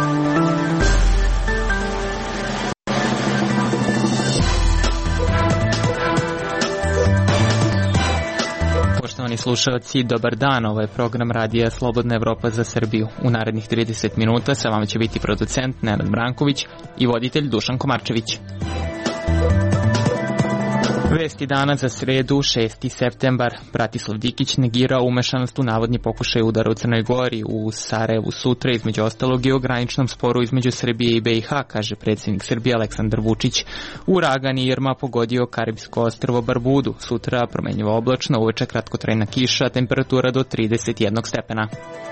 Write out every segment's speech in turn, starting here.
Poštovani slušalci, dobar dan, ovo je program radija Slobodna Evropa za Srbiju. U narednih 30 minuta sa vama će biti producent Nenad Branković i voditelj Dušan Komarčević. Vesti dana za sredu, 6. septembar. Bratislav Dikić negirao umešanost u navodni pokušaj udara u Crnoj Gori. U Sarajevu sutra, između ostalog, i o graničnom sporu između Srbije i BiH, kaže predsjednik Srbije Aleksandar Vučić. Uragan Irma pogodio Karibsko ostrvo Barbudu. Sutra promenljivo oblačno, uveče kratkotrajna kiša, temperatura do 31 stepena.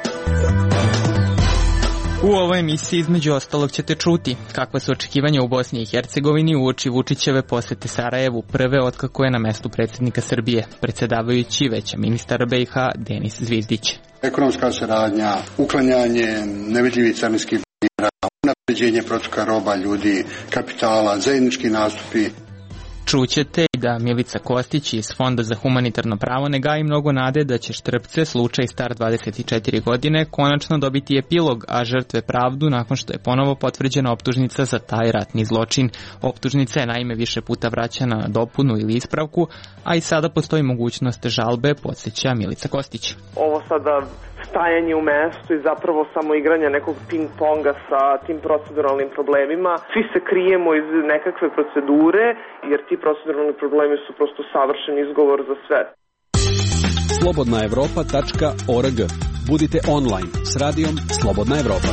U ovoj emisiji između ostalog ćete čuti kakva su očekivanja u Bosni i Hercegovini uoči Vučićeve posete Sarajevu, prve otkako je na mestu predsjednika Srbije, predsjedavajući veća ministar BiH Denis Zvizdić. Ekonomska saradnja, uklanjanje nevidljivih carinskih barijera, unapređenje protoka roba, ljudi, kapitala, zajednički nastupi. Čućete i da Milica Kostić iz Fonda za humanitarno pravo ne gaji mnogo nade da će Štrpce, slučaj star 24 godine, konačno dobiti epilog, a žrtve pravdu nakon što je ponovo potvrđena optužnica za taj ratni zločin. Optužnica je naime više puta vraćana na dopunu ili ispravku, a i sada postoji mogućnost žalbe, podsjeća Milica Kostić. Ovo sada stajanje u mestu i zapravo samo igranje nekog ping-ponga sa tim proceduralnim problemima. Svi se krijemo iz nekakve procedure, jer ti proceduralni problemi su prosto savršen izgovor za sve. Slobodnaevropa.org. Budite online s radijom Slobodna Evropa.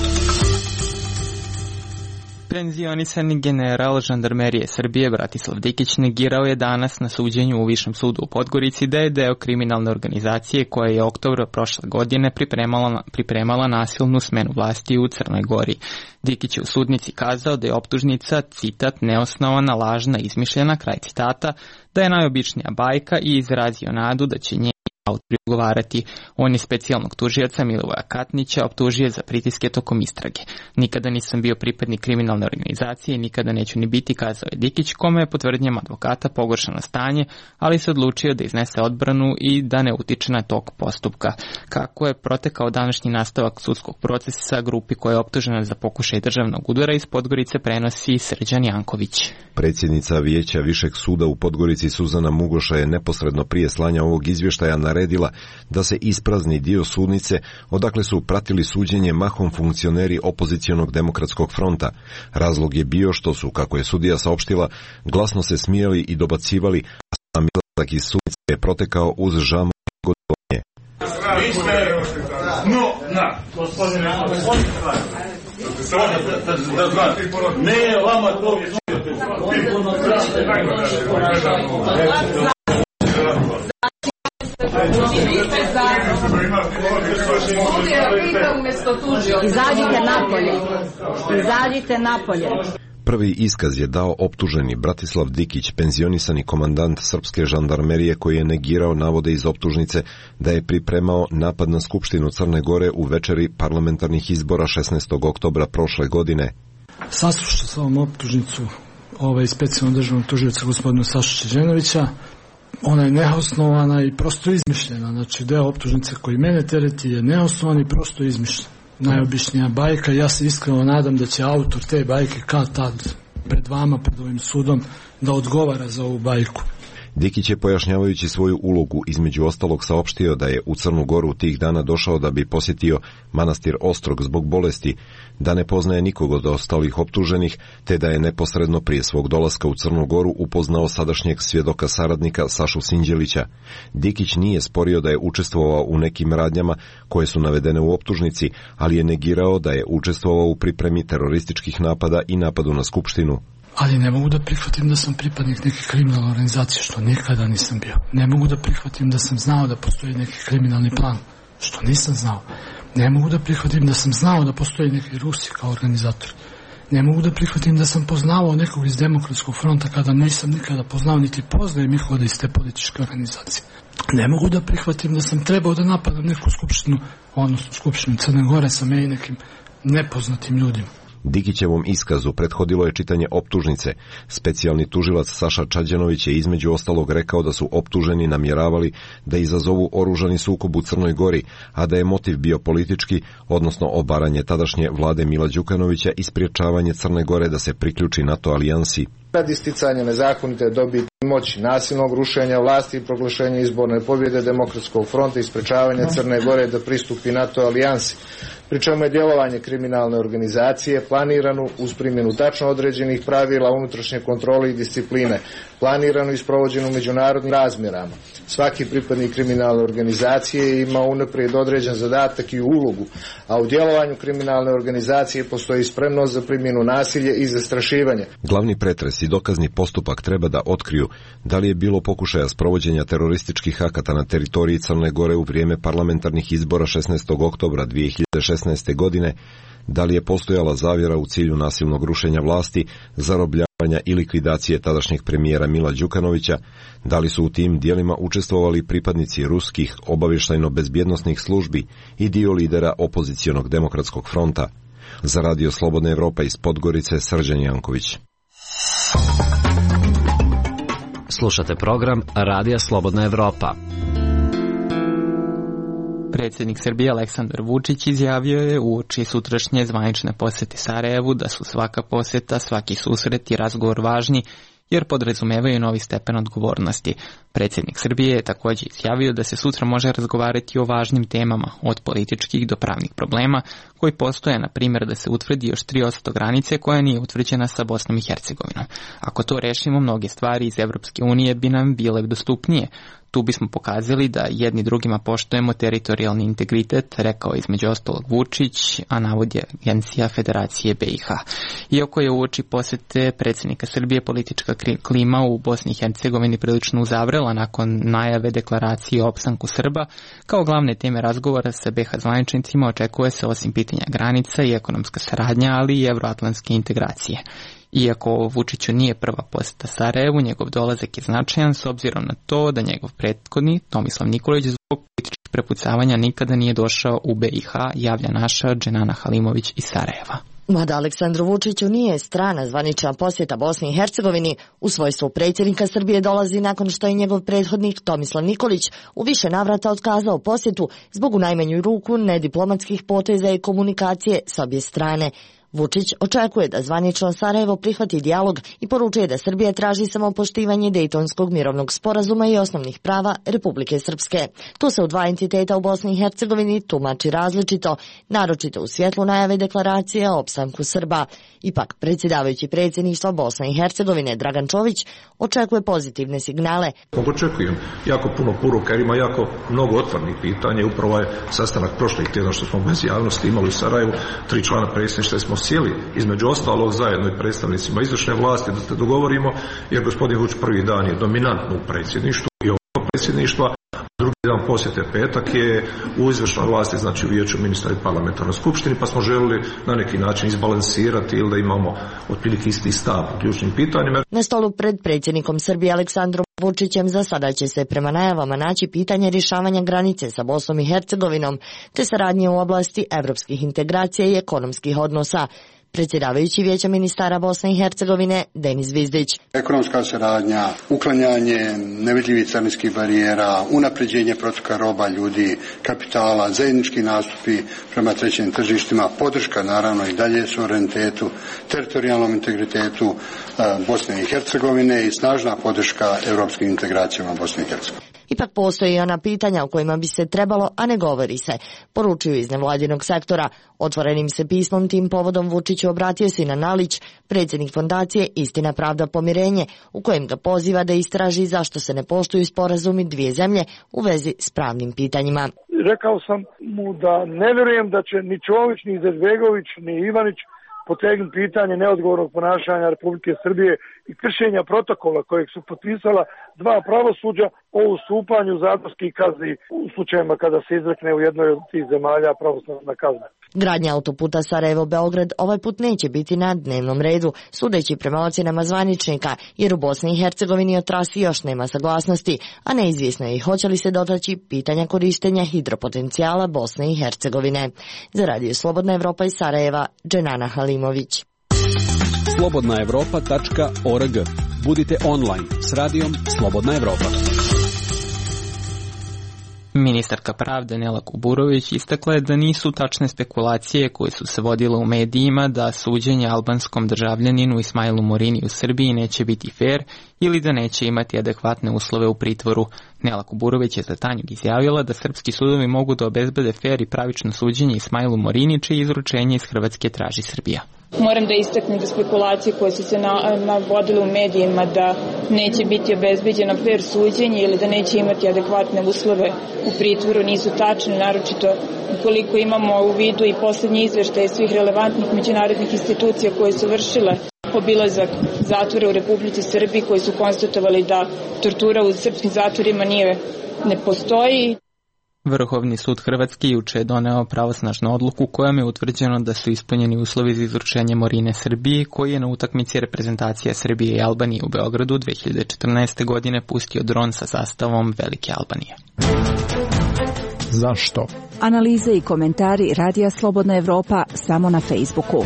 Penzionisani general žandarmerije Srbije Bratislav Dikić negirao je danas na suđenju u Višem sudu u Podgorici da je deo kriminalne organizacije koja je oktobra prošle godine pripremala nasilnu smenu vlasti u Crnoj Gori. Dikić je u sudnici kazao da je optužnica, citat, neosnovana, lažna, izmišljena, kraj citata, da je najobičnija bajka i izrazio nadu da će nje autori odgovarati. On je specijalnog tužioca Milivoja Katnića optužio za pritiske tokom istrage. Nikada nisam bio pripadnik kriminalne organizacije i nikada neću ni biti, kazao je Dikić, kome je po tvrdnjama advokata pogoršano stanje, ali se odlučio da iznese odbranu i da ne utiče na tok postupka. Kako je protekao današnji nastavak sudskog procesa grupi koja je optužena za pokušaj državnog udara iz Podgorice prenosi Srđan Janković. Predsjednica Vijeća Višeg suda u Podgorici Suzana Mugoša je neposredno prije slanja ovog izvještaja naredila da se isprazni dio sudnice odakle su pratili suđenje mahom funkcioneri opozicionog demokratskog fronta. Razlog je bio što su, kako je sudija saopštila, glasno se smijali i dobacivali, a sam izlazak iz sudnice je protekao uz žamu i godovanje. Ne, vama to Izađite napolje. Prvi iskaz je dao optuženi Bratislav Dikić, penzionisani komandant srpske žandarmerije, koji je negirao navode iz optužnice da je pripremao napad na Skupštinu Crne Gore u večeri parlamentarnih izbora 16. oktobra prošle godine. Saslušao sam ovom optužnicu specijalnog državnog tužioca gospodina Sašu Đenovića. Ona je neosnovana i prosto izmišljena. Znači, deo optužnice koji mene tereti je neosnovan i prosto izmišljen. Najobičnija bajka. Ja se iskreno nadam da će autor te bajke kad tad pred vama, pred ovim sudom, da odgovara za ovu bajku. Dikić je, pojašnjavajući svoju ulogu, između ostalog saopštio da je u Crnu Goru tih dana došao da bi posjetio manastir Ostrog zbog bolesti, da ne poznaje nikog od ostalih optuženih, te da je neposredno prije svog dolaska u Crnu Goru upoznao sadašnjeg svjedoka saradnika Sašu Sinđelića. Dikić nije sporio da je učestvovao u nekim radnjama koje su navedene u optužnici, ali je negirao da je učestvovao u pripremi terorističkih napada i napadu na Skupštinu. Ali ne mogu da prihvatim da sam pripadnik neke kriminalne organizacije, što nikada nisam bio. Ne mogu da prihvatim da sam znao da postoji neki kriminalni plan, što nisam znao. Ne mogu da prihvatim da sam znao da postoji neki Rusi kao organizator. Ne mogu da prihvatim da sam poznavao nekog iz Demokratskog fronta kada nisam nikada poznao niti poznajem ih iz te političke organizacije. Ne mogu da prihvatim da sam trebao da napadam neku skupštinu, odnosno skupštinu Crne Gore sa nekim nepoznatim ljudima. Dikićevom iskazu prethodilo je čitanje optužnice. Specijalni tužilac Saša Čađanović je između ostalog rekao da su optuženi namjeravali da izazovu oružani sukob u Crnoj Gori, a da je motiv bio politički, odnosno obaranje tadašnje vlade Mila Đukanovića i spriječavanje Crne Gore da se priključi NATO alijansi. Radi isticanja nezakonite dobiti moći, nasilnog rušenja vlasti i proglašenja izborne pobjede Demokratskog fronta i sprečavanja Crne Gore da pristupi NATO alijansi, pri čemu je djelovanje kriminalne organizacije planirano uz primjenu tačno određenih pravila unutrašnje kontrole i discipline, planirano i sprovođeno u međunarodnim razmjerama. Svaki pripadnik kriminalne organizacije ima unaprijed određen zadatak i ulogu, a u djelovanju kriminalne organizacije postoji spremnost za primjenu nasilja i zastrašivanje. Glavni pretres i dokazni postupak treba da otkriju da li je bilo pokušaja sprovođenja terorističkih akata na teritoriji Crne Gore u vrijeme parlamentarnih izbora 16. oktobra 2016. godine, da li je postojala zavjera u cilju nasilnog rušenja vlasti, zarobljavanja i likvidacije tadašnjeg premijera Mila Đukanovića, da li su u tim dijelima učestvovali pripadnici ruskih obavještajno-bezbjednosnih službi i dio lidera opozicionog Demokratskog fronta. Za Radio Slobodna Evropa iz Podgorice, Srđan Janković. Slušate program Radija Slobodna Evropa. Predsjednik Srbije Aleksandar Vučić izjavio je uoči sutrašnje zvanične posjete Sarajevu da su svaka posjeta, svaki susret i razgovor važni jer podrazumevaju novi stepen odgovornosti. Predsjednik Srbije je također izjavio da se sutra može razgovarati o važnim temama, od političkih do pravnih problema, koji postoje, na primjer, da se utvrdi još 3% granice koja nije utvrđena sa Bosnom i Hercegovinom. Ako to rešimo, mnoge stvari iz Evropske unije bi nam bile dostupnije. Tu bismo pokazali da jedni drugima poštujemo teritorijalni integritet, rekao između ostalog Vučić, a navodi Agencija Federacije BiH. Iako je uoči posjete predsjednika Srbije politička klima u Bosni i Hercegovini prilično uzavrela nakon najave deklaracije o opstanku Srba, kao glavne teme razgovora sa BiH zvaničnicima očekuje se osim pitanja granica i ekonomska saradnja, ali i evroatlantske integracije. Iako Vučiću nije prva posjeta Sarajevu, njegov dolazak je značajan s obzirom na to da njegov prethodni, Tomislav Nikolić, zbog političkih prepucavanja nikada nije došao u BiH, javlja naša Dženana Halimović iz Sarajeva. Mada Aleksandru Vučiću nije strana zvanična posjeta Bosni i Hercegovini, u svojstvu predsjednika Srbije dolazi nakon što je njegov prethodnik Tomislav Nikolić u više navrata otkazao posjetu zbog u najmanju ruku nediplomatskih poteza i komunikacije s obje strane. Vučić očekuje da zvanično Sarajevo prihvati dijalog i poručuje da Srbija traži samo poštivanje Dejtonskog mirovnog sporazuma i osnovnih prava Republike Srpske. To se u dva entiteta u Bosni i Hercegovini tumači različito, naročito u svjetlu najave deklaracije o opstanku Srba. Ipak, predsjedavajući predsjedništva Bosne i Hercegovine Dragan Čović očekuje pozitivne signale. Očekujem jako puno poruka jer ima jako mnogo otvornih pitanja. Upravo ovaj sastanak prošlih tjedna što smo bez javnosti imali u Sarajevu, 3 člana predsjedništva smo sjeli između ostalog zajedno i predstavnicima izvršne vlasti da se dogovorimo, jer gospodin Vučić prvi dan je dominantno u predsjedništvu i ovo predsjedništva, drugi dan posjete petak je u izvršnoj vlasti, znači u vijeću ministra i parlamentarnoj skupštini, pa smo želili na neki način izbalansirati ili da imamo otprilike isti stav u ključnim pitanjima. Na stolu pred predsjednikom Srbije Aleksandrom Vučićem za sada će se prema najavama naći pitanje rješavanja granice sa Bosnom i Hercegovinom, te saradnje u oblasti evropskih integracija i ekonomskih odnosa. Predsjedavajući Vijeća ministara Bosne i Hercegovine Denis Zvizdić. Ekonomska saradnja, uklanjanje nevidljivih carinskih barijera, unapređenje protoka roba, ljudi, kapitala, zajednički nastupi prema trećim tržištima, podrška naravno i dalje suverenitetu, teritorijalnom integritetu Bosne i Hercegovine i snažna podrška europskim integracijama Bosne i Hercegovine. Ipak postoji i ona pitanja o kojima bi se trebalo, a ne govori se, poručuju iz nevladinog sektora. Otvorenim se pismom tim povodom Vučiću obratio Sinan Nalić, predsjednik fondacije Istina, pravda, pomirenje, u kojem ga poziva da istraži zašto se ne poštuju sporazumi dvije zemlje u vezi s pravnim pitanjima. Rekao sam mu da ne vjerujem da će ni Čović, ni Izetbegović, ni Ivanić potegnuti pitanje neodgovornog ponašanja Republike Srbije i kršenja protokola kojeg su potpisala dva pravosuđa o ustupanju zatvorskih kazni u slučajevima kada se izrekne u jednoj od tih zemalja pravosnažna kazna. Gradnja autoputa Sarajevo-Beograd ovaj put neće biti na dnevnom redu, sudeći prema ocjenama zvaničnika, jer u Bosni i Hercegovini o trasi još nema saglasnosti, a neizvjesno je i hoće li se dotaći pitanja korištenja hidropotencijala Bosne i Hercegovine. Za Radio Slobodna Evropa iz Sarajeva, Dženana Halimović. slobodnaevropa.org. Budite online s radijom Slobodna Evropa. Ministarka pravde Nela Kuburović istakla je da nisu tačne spekulacije koje su se vodile u medijima da suđenje albanskom državljaninu Ismailu Morini u Srbiji neće biti fer ili da neće imati adekvatne uslove u pritvoru. Nela Kuburović je za Tanjug izjavila da srpski sudovi mogu da obezbede fer i pravično suđenje Ismailu Morini, čije izručenje iz Hrvatske traži Srbija. Moram da istaknem da spekulacije koje su se navodile u medijima da neće biti obezbeđeno fer suđenje ili da neće imati adekvatne uslove u pritvoru nisu tačne, naročito ukoliko imamo u vidu i poslednji izveštaj svih relevantnih međunarodnih institucija koje su vršile obilazak zatvora u Republici Srbiji, koji su konstatovali da tortura u srpskim zatvorima ne postoji. Vrhovni sud Hrvatske juče je doneo pravosnažnu odluku kojom je utvrđeno da su ispunjeni uslovi za izručenje Morine Srbiji, koji je na utakmici reprezentacija Srbije i Albanije u Beogradu 2014. godine pustio dron sa zastavom Velike Albanije. Zašto? Analize i komentari Radija Slobodna Evropa samo na Facebooku.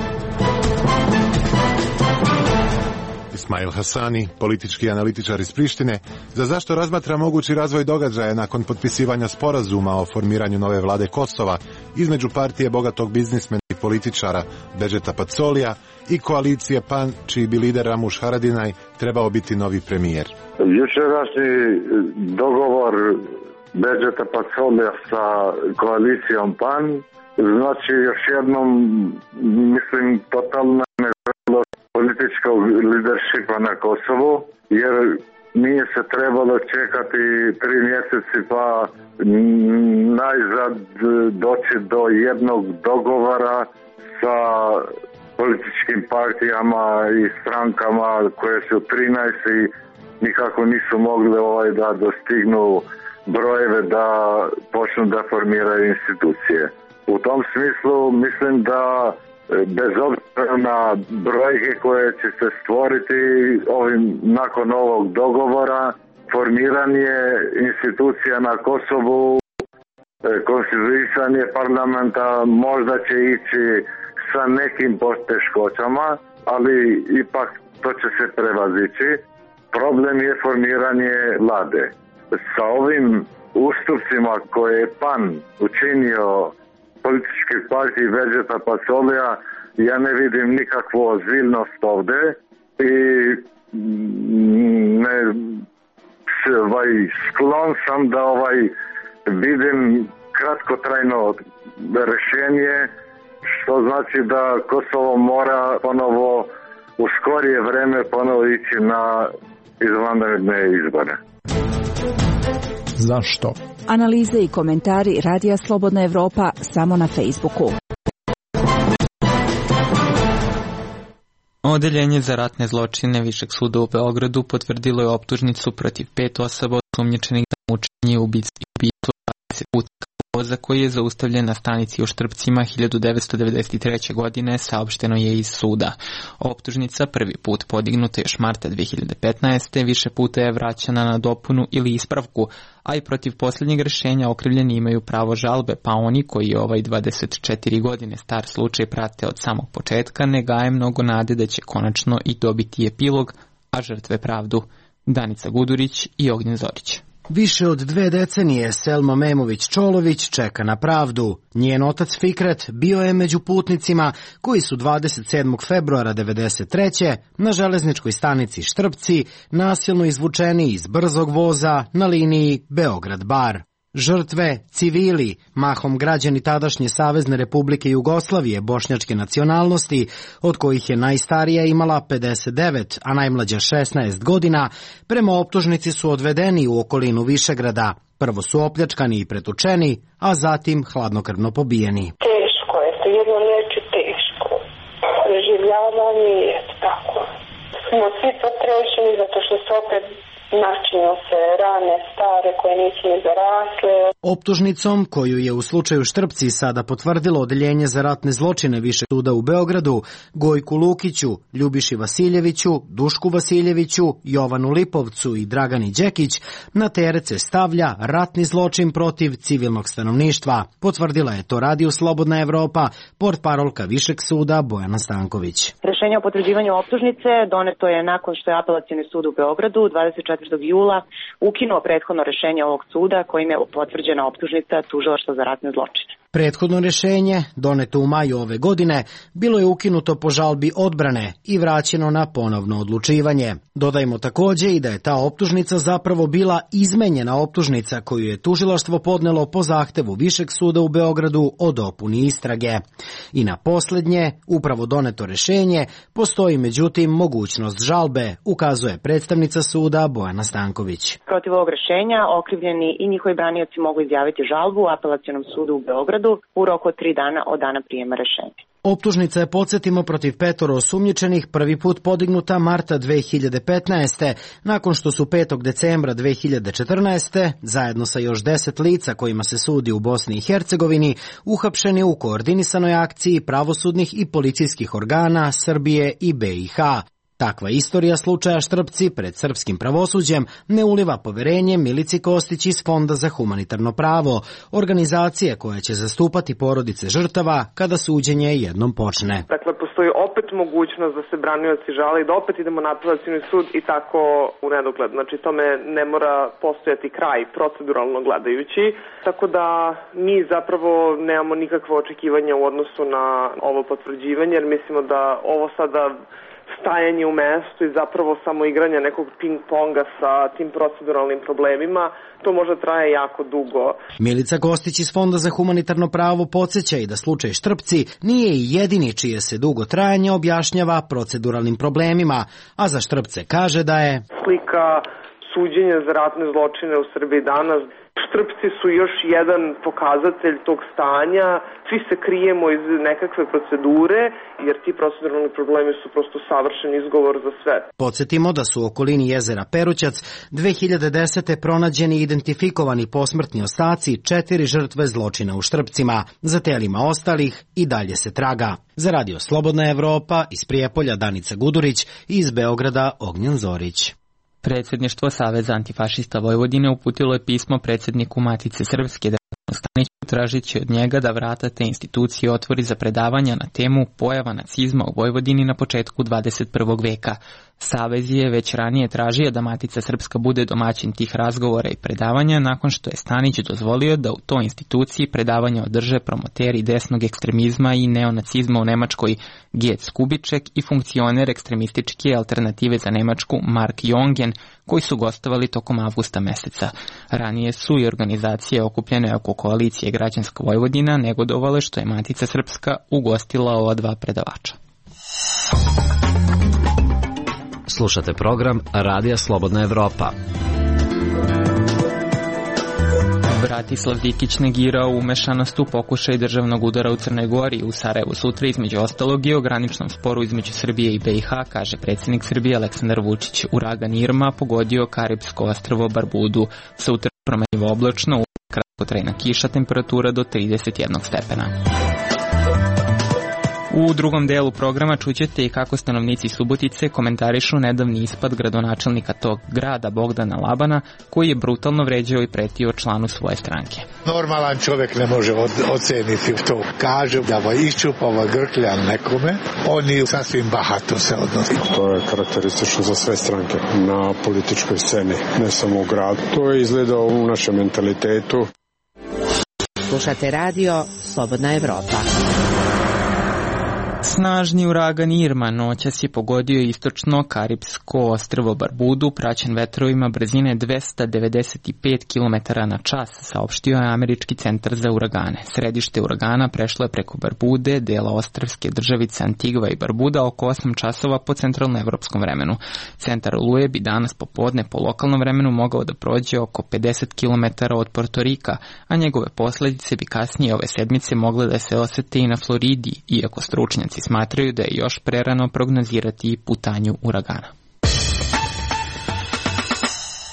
Ismail Hasani, politički analitičar iz Prištine, za zašto razmatra mogući razvoj događaja nakon potpisivanja sporazuma o formiranju nove vlade Kosova između partije bogatog biznismena i političara Bedžeta Pacolija i koalicije PAN, čiji bi lider Ramuš Haradinaj trebao biti novi premijer. Jučerašnji dogovor Bedžeta Pacolija sa koalicijom PAN znači još jednom, mislim, totalna nezrelost političkog lidershipa na Kosovu, jer nije se trebalo čekati 3 mjeseci pa najzad doći do jednog dogovora sa političkim partijama i strankama koje su 13 i nikako nisu mogli da dostignu brojeve da počnu da formiraju institucije. U tom smislu mislim da bez obzira na brojke koje će se stvoriti nakon ovog dogovora, formiranje institucija na Kosovu, konstituisanje parlamenta možda će ići sa nekim poteškoćama, ali ipak to će se prevazići. Problem je formiranje vlade. Sa ovim ustupcima koje je PAN učinio političke partije Bedžeta Pacolija, ja ne vidim nikakvu ozbiljnost ovdje i sklon sam da vidim kratkotrajno rješenje, što znači da Kosovo mora ponovo u skorije vreme ponovo ići na izvanredne izbore. Zašto? Analize i komentari Radija Slobodna Evropa samo na Facebooku. Odeljenje za ratne zločine Višeg suda u Beogradu potvrdilo je optužnicu protiv 5 osoba osumnjičenih za mučenje i ubistvo 20 putnika voza koji je zaustavljen na stanici u Štrpcima 1993. godine, saopšteno je iz suda. Optužnica, prvi put podignuta još marta 2015. više puta je vraćana na dopunu ili ispravku, a i protiv posljednjeg rješenja okrivljeni imaju pravo žalbe, pa oni koji ovaj 24 godine star slučaj prate od samog početka ne gaje mnogo nade da će konačno i dobiti epilog, a žrtve pravdu. Danica Gudurić i Ognjen Zorić. Više od 2 decenije Selma Memović-Čolović čeka na pravdu. Njen otac Fikret bio je među putnicima koji su 27. februara 1993. na železničkoj stanici Štrpci nasilno izvučeni iz brzog voza na liniji Beograd-Bar. Žrtve, civili, mahom građani tadašnje Savezne Republike Jugoslavije bošnjačke nacionalnosti, od kojih je najstarija imala 59, a najmlađa 16 godina, prema optužnici su odvedeni u okolinu Višegrada. Prvo su opljačkani i pretučeni, a zatim hladnokrvno pobijeni. Teško je, to jedno reći teško. Preživljavanje je tako. Smo svi potrešeni zato što se opet načinju se rane stare koje nisu ni zarasle. Optužnicom koju je u slučaju Štrpci sada potvrdilo Odeljenje za ratne zločine Višeg suda u Beogradu, Gojku Lukiću, Ljubiši Vasiljeviću, Dušku Vasiljeviću, Jovanu Lipovcu i Dragani Đekić, na teret se stavlja ratni zločin protiv civilnog stanovništva. Potvrdila je to Radio Slobodna Evropa, portparolka Višeg suda Bojana Stanković. Rešenje o potvrđivanju optužnice doneto je nakon što je Apelacioni sud u Beogradu 24. jula ukinuo prethodno rešenje ovog suda kojim je potvrđena optužnica tužilaštva za ratne zločine. Prethodno rešenje, doneto u maju ove godine, bilo je ukinuto po žalbi odbrane i vraćeno na ponovno odlučivanje. Dodajmo takođe i da je ta optužnica zapravo bila izmenjena optužnica koju je tužilaštvo podnelo po zahtevu Višeg suda u Beogradu o dopuni istrage. I na poslednje, upravo doneto rešenje, postoji međutim mogućnost žalbe, ukazuje predstavnica suda Bojana Stanković. Protiv ovog rešenja okrivljeni i njihovi branioci mogu izjaviti žalbu u Apelacionom sudu u Beogradu u roku od 3 dana od dana prijema rešenja. Optužnica je, podsjetimo, protiv 5 osumnjičenih prvi put podignuta marta 2015. nakon što su 5. decembra 2014. zajedno sa još 10 lica kojima se sudi u Bosni i Hercegovini uhapšeni u koordinisanoj akciji pravosudnih i policijskih organa Srbije i BiH. Takva istorija slučaja Štrpci pred srpskim pravosuđem ne uliva poverenje Milici Kostić iz Fonda za humanitarno pravo, organizacije koja će zastupati porodice žrtava kada suđenje jednom počne. Dakle, postoji opet mogućnost da se branioci žale i da opet idemo na apelacioni sud i tako u nedogled. Znači, tome ne mora postojati kraj proceduralno gledajući, tako da mi zapravo nemamo nikakve očekivanja u odnosu na ovo potvrđivanje, jer mislimo da ovo sada stajanje u mestu i zapravo samo igranje nekog ping-ponga sa tim proceduralnim problemima, to možda traje jako dugo. Milica Kostić iz Fonda za humanitarno pravo podsjeća i da slučaj Štrpci nije i jedini čije se dugo trajanje objašnjava proceduralnim problemima, a za Štrpce kaže da je slika suđenja za ratne zločine u Srbiji danas. Štrpci su još jedan pokazatelj tog stanja. Svi se krijemo iz nekakve procedure, jer ti proceduralni problemi su prosto savršen izgovor za sve. Podsjetimo da su u okolini jezera Perućac 2010. pronađeni i identifikovani posmrtni ostaci 4 žrtve zločina u Štrpcima. Za telima ostalih i dalje se traga. Za Radio Slobodna Evropa iz Prijepolja Danica Gudurić i iz Beograda Ognjen Zorić. Predsjedništvo Saveza antifašista Vojvodine uputilo je pismo predsjedniku Matice Srpske Draganu Staniću tražići od njega da vrata te institucije otvori za predavanja na temu pojava nacizma u Vojvodini na početku 21. veka. Savez je već ranije tražio da Matica Srpska bude domaćin tih razgovora i predavanja nakon što je Stanić dozvolio da u toj instituciji predavanja održe promoteri desnog ekstremizma i neonacizma u Nemačkoj Gec Kubiček i funkcioner ekstremističke alternative za Nemačku Mark Jongen, koji su gostovali tokom avgusta meseca. Ranije su i organizacije okupljene oko koalicije Građanska Vojvodina negodovale što je Matica Srpska ugostila ova 2 predavača. Slušate program Radija Slobodna Evropa. Bratislav Dikić negirao umešanost u pokušaj državnog udara u Crnoj Gori. U Sarajevu sutra između ostalog i o graničnom sporu između Srbije i BiH, kaže predsjednik Srbije Aleksandar Vučić. Uragan Irma pogodio Karipsko ostrvo Barbudu. Sutra promenljivo oblačno, kratkotrajna kiša, temperatura do 31 stepena. U drugom delu programa čućete i kako stanovnici Subotice komentarišu nedavni ispad gradonačelnika tog grada Bogdana Labana, koji je brutalno vređao i pretio članu svoje stranke. Normalan čovjek ne može oceniti to. Kaže da iščupava grkljan nekome, oni sasvim bahato se odnosi. To je karakteristično za sve stranke na političkoj sceni, ne samo u gradu. To je izgledao u našem mentalitetu. Slušate radio Slobodna Evropa. Snažni uragan Irma noćas je pogodio istočno Karipsko ostrvo Barbudu, praćen vetrovima brzine 295 km/h, saopštio je Američki centar za uragane. Središte uragana prešlo je preko Barbude, dela ostrvske državice Antigva i Barbuda, oko 8 časova po centralnoevropskom vremenu. Centar oluje bi danas popodne po lokalnom vremenu mogao da prođe oko 50 km od Porto Rika, a njegove posljedice bi kasnije ove sedmice mogle da se osete i na Floridi, iako stručnjaci smatraju da je još prerano prognozirati putanju uragana.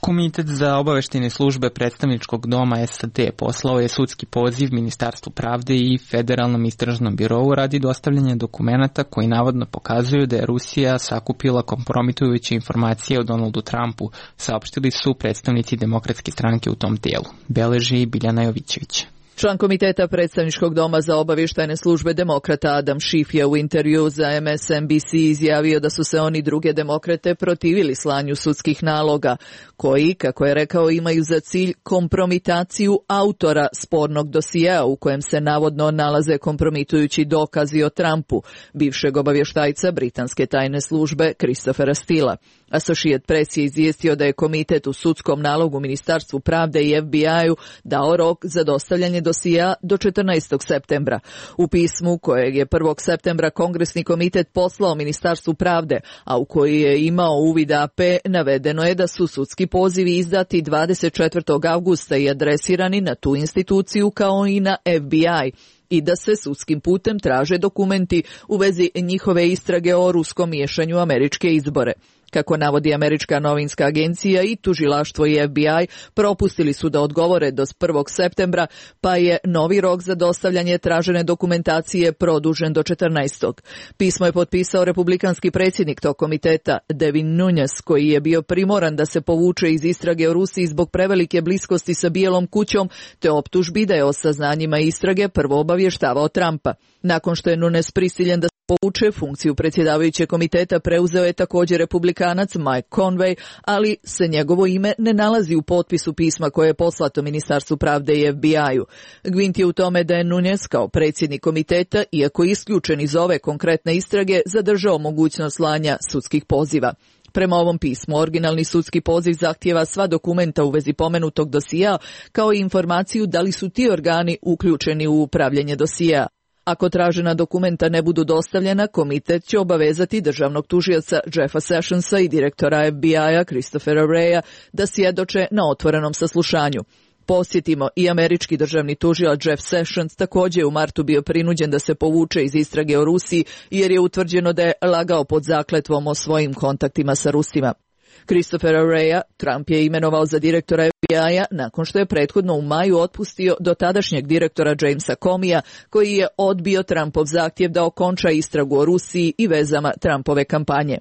Komitet za obaveštene službe predstavničkog doma SAD poslao je sudski poziv Ministarstvu pravde i Federalnom istražnom birovu radi dostavljanja dokumenata koji navodno pokazuju da je Rusija sakupila kompromitujuće informacije o Donaldu Trumpu, saopštili su predstavnici Demokratske stranke u tom tijelu. Beleži Biljana Jovićević. Član komiteta predstavničkog doma za obavještajne službe demokrata Adam Schiff je u intervju za MSNBC izjavio da su se oni druge demokrate protivili slanju sudskih naloga, koji, kako je rekao, imaju za cilj kompromitaciju autora spornog dosijea u kojem se navodno nalaze kompromitujući dokazi o Trumpu, bivšeg obavještajca britanske tajne službe Christophera Steela. Associated Press je izvijestio da je komitet u sudskom nalogu Ministarstvu pravde i FBI-u dao rok za dostavljanje dosija do 14. septembra. U pismu kojeg je 1. septembra Kongresni komitet poslao Ministarstvu pravde, a u koji je imao uvid AP, navedeno je da su sudski pozivi izdati 24. avgusta i adresirani na tu instituciju kao i na FBI i da se sudskim putem traže dokumenti u vezi njihove istrage o ruskom miješanju u američke izbore. Kako navodi američka novinska agencija, i tužilaštvo i FBI propustili su da odgovore do 1. septembra, pa je novi rok za dostavljanje tražene dokumentacije produžen do 14. Pismo je potpisao republikanski predsjednik tog komiteta, Devin Nunes, koji je bio primoran da se povuče iz istrage o Rusiji zbog prevelike bliskosti sa Bijelom kućom, te optužbi da je o saznanjima istrage prvo obavještavao Trumpa. Nakon što je Nunes prisiljen da povuče, funkciju predsjedavajućeg komiteta preuzeo je također republikanac Mike Conway, ali se njegovo ime ne nalazi u potpisu pisma koje je poslato Ministarstvu pravde i FBI-u. Gvint je u tome da je Nunes kao predsjednik komiteta, iako isključen iz ove konkretne istrage, zadržao mogućnost slanja sudskih poziva. Prema ovom pismu, originalni sudski poziv zahtijeva sva dokumenta u vezi pomenutog dosija, kao i informaciju da li su ti organi uključeni u upravljanje dosija. Ako tražena dokumenta ne budu dostavljena, komitet će obavezati državnog tužioca Jeffa Sessionsa i direktora FBI-a Christophera Wraya da svjedoče na otvorenom saslušanju. Posjetimo, i američki državni tužilac Jeff Sessions također u martu bio prinuđen da se povuče iz istrage o Rusiji jer je utvrđeno da je lagao pod zakletvom o svojim kontaktima sa Rusima. Christophera Wraya Trump je imenovao za direktora FBI-a nakon što je prethodno u maju otpustio dotadašnjeg direktora Jamesa Comeyja, koji je odbio Trumpov zahtjev da okonča istragu o Rusiji i vezama Trumpove kampanje.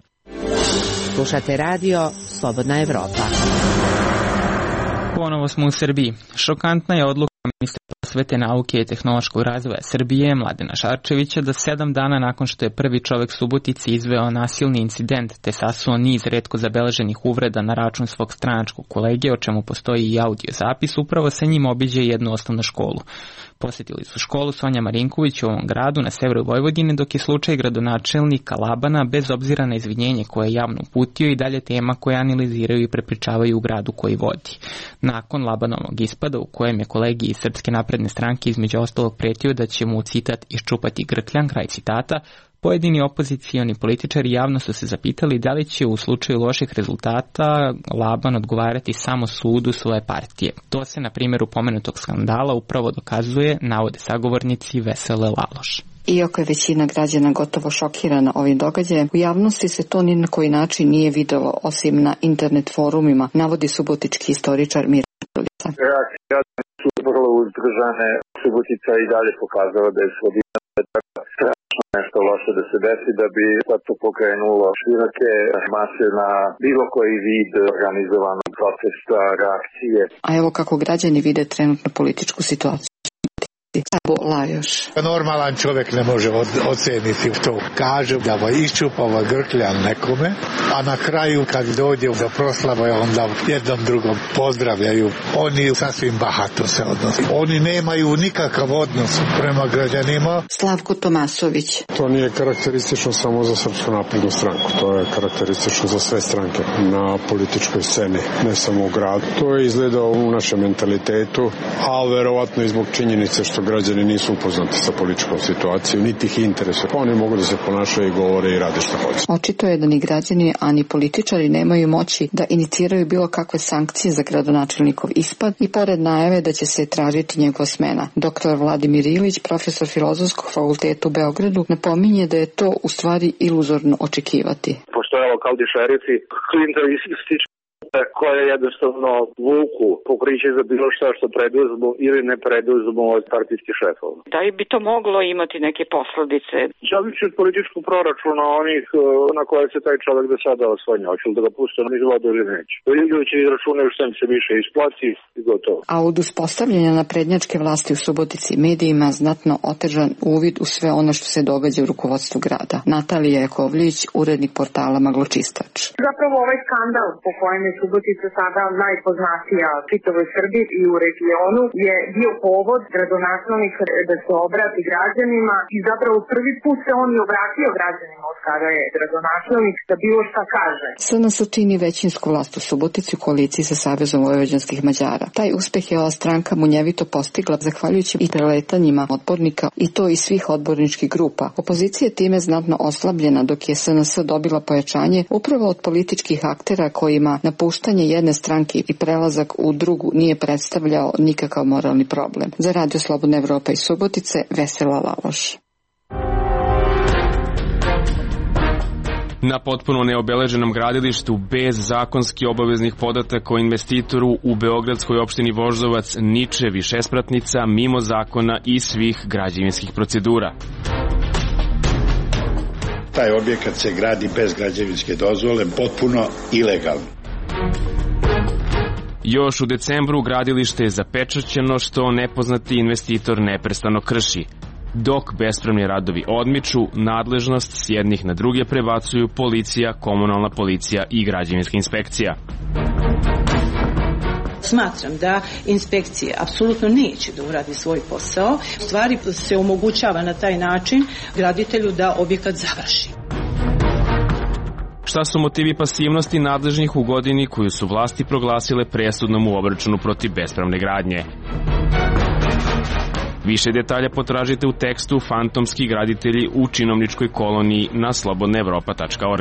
Slušate radio Slobodna Evropa. Ponovo smo u Srbiji. Šokantna je odluka ministra prosvete, nauke i tehnološkog razvoja Srbije, Mladena Šarčevića, da 7 dana nakon što je prvi čovek Subotice izveo nasilni incident te sasuo niz retko zabeleženih uvreda na račun svog stranačkog kolege, o čemu postoji i audio zapis, upravo sa njim obiđe jednu osnovnu školu. Posjetili su školu Sonja Marinković u ovom gradu na severu Vojvodine, dok je slučaj gradonačelnika Labana, bez obzira na izvinjenje koje je javno uputio, i dalje tema koje analiziraju i prepričavaju u gradu koji vodi. Nakon Labanovog ispada, u kojem je kolegi iz Srpske napredne stranke između ostalog pretio da će mu, citat, iščupati grkljan, kraj citata, pojedini opozicioni političari javno su se zapitali da li će u slučaju loših rezultata Laban odgovarati samo sudu svoje partije. To se na primjeru pomenutog skandala upravo dokazuje, navode sagovornici Vesele Laloš. Iako je većina građana gotovo šokirana ovim događajem, u javnosti se to ni na koji način nije videlo, osim na internet forumima, navodi subotički historičar Miran Đurica. Reakcije su vrlo uzdržane. Subotica i dalje pokazala da je svodina strašno nešto loše da se desi, da bi sad to pokrenulo široke mase na bilo koji vid organizovanog protesta, reakcije. A evo kako građani vide trenutnu političku situaciju. Normalan čovjek ne može oceniti to. Kaže da iščupava grkljan nekome, a na kraju kad dođe do proslave onda jednom drugom pozdravljaju. Oni sasvim bahato se odnose. Oni nemaju nikakav odnos prema građanima. Slavko Tomasović. To nije karakteristično samo za Srpsku naprednu stranku. To je karakteristično za sve stranke na političkoj sceni, ne samo u gradu. To je izgledao u našem mentalitetu, a verovatno i zbog činjenice što građani nisu upoznati sa političkom situacijom, niti ih interesuje. Oni mogu da se ponašaju i govore i rade što hoće. Očito je da ni građani, a ni političari nemaju moći da iniciraju bilo kakve sankcije za gradonačelnikov ispad i pored najave da će se tražiti njegova smena. Dr. Vladimir Ilić, profesor Filozofskog fakulteta u Beogradu, napominje da je to u stvari iluzorno očekivati. Pošto je kao šerifi klijentelistički koje jednostavno vuku pokriće za bilo šta što preduzmu ili ne preduzmu od partijskih šefova. Da li bi to moglo imati neke posledice? Zavisi od političkog proračuna onih na koje se taj čovjek do sada osvanja. Hoće li da ga puste na izvodu ili neće. Ljudi će izračunaju što im se više isplati i gotovo. A od uspostavljanja naprednjačke vlasti u Subotici medijima znatno otežan uvid u sve ono što se događa u rukovodstvu grada. Natalija Jakovljević, urednik portala Magločistač. Zapravo ovaj skandal po kojem je Subotica sada najpoznatija čitavoj Srbiji i u regionu je bio povod gradonačelnika da se obrati građanima i zapravo prvi put se on i obratio građanima od kada je gradonačelnik da bilo šta kaže. SNS čini većinsku vlast u Subotici u koaliciji sa Savezom vojvođanskih Mađara. Taj uspeh je ova stranka munjevito postigla zahvaljujući i preletanjima odbornika i to iz svih odborničkih grupa. Opozicija je time znatno oslabljena dok je SNS dobila pojačanje upravo od političkih aktera kojima napuštanje jedne stranke i prelazak u drugu nije predstavljao nikakav moralni problem. Za Radio Slobodna Evropa iz Subotice, Vesela Laloš. Na potpuno neobeleženom gradilištu bez zakonski obaveznih podataka o investitoru u beogradskoj opštini Voždovac niče višespratnica mimo zakona i svih građevinskih procedura. Taj objekat se gradi bez građevinske dozvole, potpuno ilegalno. Još u decembru gradilište je zapečaćeno što nepoznati investitor neprestano krši. Dok bespravni radovi odmiču, nadležnost s jednih na druge prebacuju policija, komunalna policija i građevinska inspekcija. Smatram da inspekcije apsolutno neće da uradi svoj posao. U stvari se omogućava na taj način graditelju da objekat završi. Šta su motivi pasivnosti nadležnih u godini koju su vlasti proglasile presudnom u obračunu protiv bespravne gradnje? Više detalja potražite u tekstu Fantomski graditelji u činovničkoj koloniji na slobodnaevropa.org.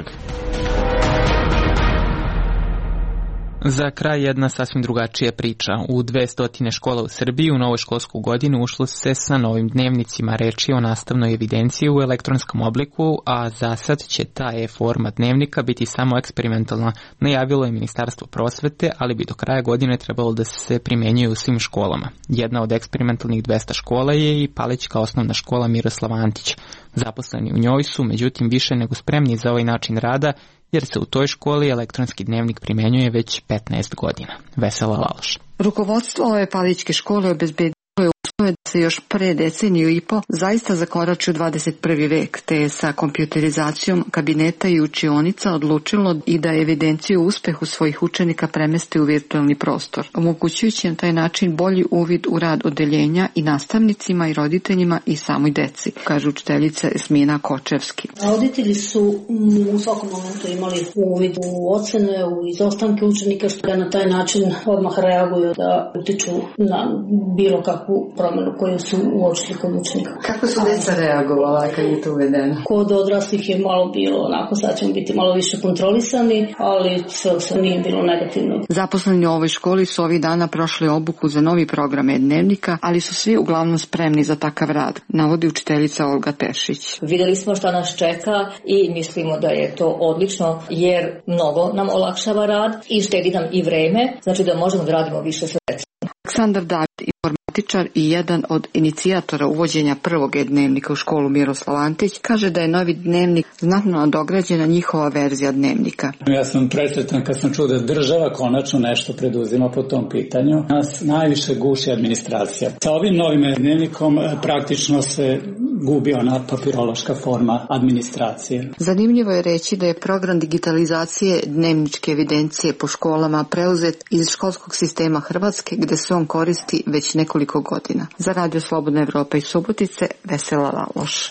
Za kraj jedna sasvim drugačija priča. U 200 škola u Srbiji u novu školsku godinu ušlo se sa novim dnevnicima. Reč je o nastavnoj evidenciji u elektronskom obliku, a za sad će ta e-forma dnevnika biti samo eksperimentalna. Najavilo je Ministarstvo prosvete, ali bi do kraja godine trebalo da se primenjuje u svim školama. Jedna od eksperimentalnih 200 škola je i Palićka osnovna škola Miroslav Antić. Zaposleni u njoj su, međutim, više nego spremni za ovaj način rada, jer se u toj školi elektronski dnevnik primenjuje već 15 godina. Vesela Laloš. Rukovodstvo ove Palićke škole obezbedilo je uslove da se još pre deceniju i po zaista zakorači u 21. vek, te je sa kompjuterizacijom kabineta i učionica odlučilo i da evidenciju uspehu svojih učenika premeste u virtualni prostor, omogućujući na taj način bolji uvid u rad odeljenja i nastavnicima i roditeljima i samoj deci, kaže učiteljica Esmina Kočevski. Roditelji su u svakom momentu imali uvid u ocene, u izostanke učenika, što na taj način odmah reaguju da utiču na bilo kakvu promenu koju su uočili kod učenika. Kako su deca reagovala kad je to uvedeno? Kod odraslih je malo bilo onako, sad ćemo biti malo više kontrolisani, ali sve nije bilo negativno. Zaposleni u ovoj školi su ovih dana prošli obuku za novi program e-dnevnika, ali su svi uglavnom spremni za takav rad, navodi učiteljica Olga Tešić. Videli smo šta nas čeka i mislimo da je to odlično, jer mnogo nam olakšava rad i štedi nam i vreme, znači da možemo da radimo više sa decom. Aleksandar David, informatičar i jedan od inicijatora uvođenja prvog e-dnevnika u školu Miroslav Antić, kaže da je novi dnevnik znatno nadograđena njihova verzija dnevnika. Ja sam presretan kad sam čuo da država konačno nešto preduzima po tom pitanju. Nas najviše guši administracija. Sa ovim novim e-dnevnikom praktično se gubi ona papirološka forma administracije. Zanimljivo je reći da je program digitalizacije dnevničke evidencije po školama preuzet iz školskog sistema Hrvatske, gde se on koristi već nekoliko godina. Za Radio Slobodna Evropa iz Subotice, Vesela Laloš.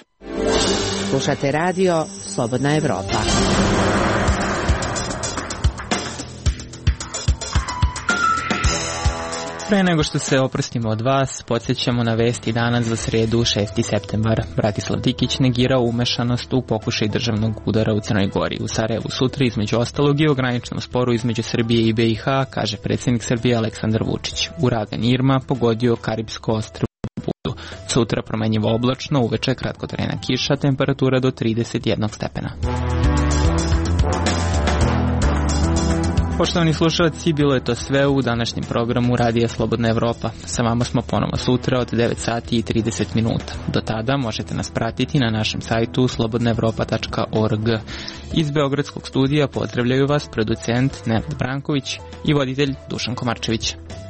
Slušate Radio Slobodna Evropa. Pre nego što se oprostimo od vas, podsjećamo na vesti danas za sredu 6. septembar. Bratislav Dikić negirao umešanost u pokušaj državnog udara u Crnoj Gori. U Sarajevu sutra, između ostalog, je o graničnom sporu između Srbije i BiH, kaže predsjednik Srbije Aleksandar Vučić. Uragan Irma pogodio Karibsko ostrvo Budu. Sutra promenjivo oblačno, uveče kratkotrajna kiša, temperatura do 31 stepena. Poštovani slušalci, bilo je to sve u današnjem programu Radija Slobodna Evropa. Sa vama smo ponovo sutra od 9 sati i 30 minuta. Do tada možete nas pratiti na našem sajtu slobodnaevropa.org. Iz Beogradskog studija pozdravljaju vas producent Nenad Branković i voditelj Dušan Komarčević.